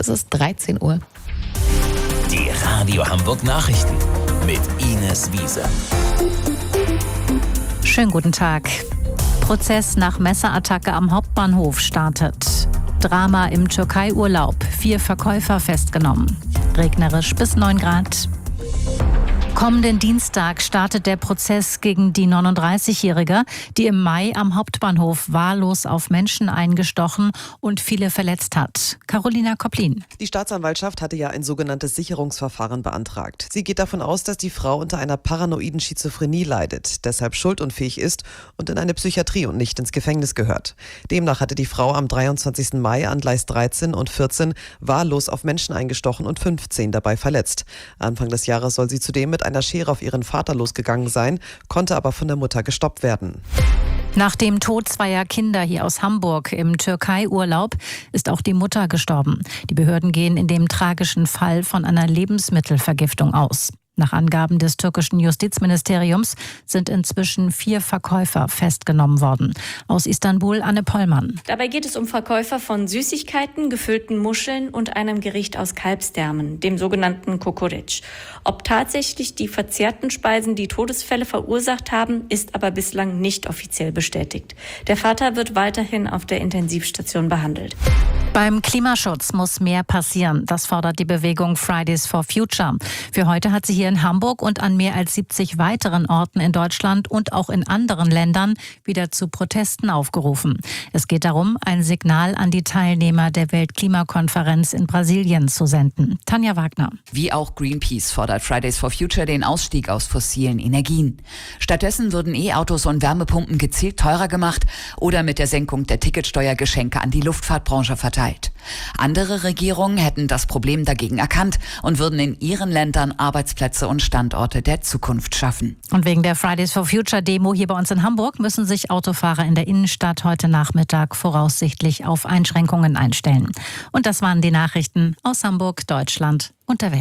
es ist 13 Uhr. Die Radio Hamburg Nachrichten mit Ines Wiese. Schönen guten Tag. Prozess nach Messerattacke am Hauptbahnhof startet. Drama im Türkei-Urlaub. 4 Verkäufer festgenommen. Regnerisch bis 9 Grad. Kommenden Dienstag startet der Prozess gegen die 39-Jährige, die im Mai am Hauptbahnhof wahllos auf Menschen eingestochen und viele verletzt hat. Carolina Kopplin. Die Staatsanwaltschaft hatte ja ein sogenanntes Sicherungsverfahren beantragt. Sie geht davon aus, dass die Frau unter einer paranoiden Schizophrenie leidet, deshalb schuldunfähig ist und in eine Psychiatrie und nicht ins Gefängnis gehört. Demnach hatte die Frau am 23. Mai an Gleis 13 und 14 wahllos auf Menschen eingestochen und 15 dabei verletzt. Anfang des Jahres soll sie zudem mit einer Schere auf ihren Vater losgegangen sein, konnte aber von der Mutter gestoppt werden. Nach dem Tod zweier Kinder hier aus Hamburg im Türkei-Urlaub ist auch die Mutter gestorben. Die Behörden gehen in dem tragischen Fall von einer Lebensmittelvergiftung aus. Nach Angaben des türkischen Justizministeriums sind inzwischen 4 Verkäufer festgenommen worden. Aus Istanbul Anne Pollmann. Dabei geht es um Verkäufer von Süßigkeiten, gefüllten Muscheln und einem Gericht aus Kalbsdärmen, dem sogenannten Kokoreç. Ob tatsächlich die verzehrten Speisen die Todesfälle verursacht haben, ist aber bislang nicht offiziell bestätigt. Der Vater wird weiterhin auf der Intensivstation behandelt. Beim Klimaschutz muss mehr passieren. Das fordert die Bewegung Fridays for Future. Für heute hat sie hier in Hamburg und an mehr als 70 weiteren Orten in Deutschland und auch in anderen Ländern wieder zu Protesten aufgerufen. Es geht darum, ein Signal an die Teilnehmer der Weltklimakonferenz in Brasilien zu senden. Tanja Wagner. Wie auch Greenpeace fordert Fridays for Future den Ausstieg aus fossilen Energien. Stattdessen würden E-Autos und Wärmepumpen gezielt teurer gemacht oder mit der Senkung der Ticketsteuer Geschenke an die Luftfahrtbranche verteilt. Andere Regierungen hätten das Problem dagegen erkannt und würden in ihren Ländern Arbeitsplätze und Standorte der Zukunft schaffen. Und wegen der Fridays for Future Demo hier bei uns in Hamburg müssen sich Autofahrer in der Innenstadt heute Nachmittag voraussichtlich auf Einschränkungen einstellen. Und das waren die Nachrichten aus Hamburg, Deutschland und der Welt.